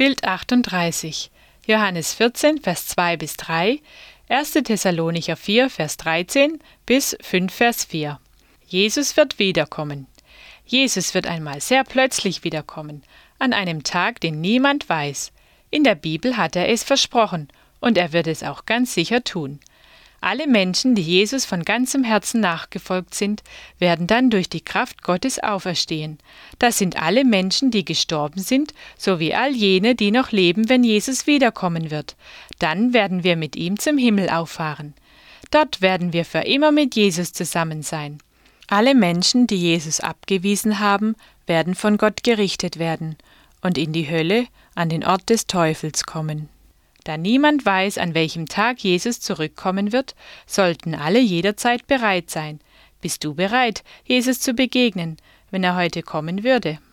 Bild 38, Johannes 14, Vers 2-3, 1. Thessalonicher 4, Vers 13 bis 5, Vers 4. Jesus wird wiederkommen. Jesus wird einmal sehr plötzlich wiederkommen, an einem Tag, den niemand weiß. In der Bibel hat er es versprochen und er wird es auch ganz sicher tun. Alle Menschen, die Jesus von ganzem Herzen nachgefolgt sind, werden dann durch die Kraft Gottes auferstehen. Das sind alle Menschen, die gestorben sind, sowie all jene, die noch leben, wenn Jesus wiederkommen wird. Dann werden wir mit ihm zum Himmel auffahren. Dort werden wir für immer mit Jesus zusammen sein. Alle Menschen, die Jesus abgewiesen haben, werden von Gott gerichtet werden und in die Hölle, an den Ort des Teufels kommen. Da niemand weiß, an welchem Tag Jesus zurückkommen wird, sollten alle jederzeit bereit sein. Bist du bereit, Jesus zu begegnen, wenn er heute kommen würde?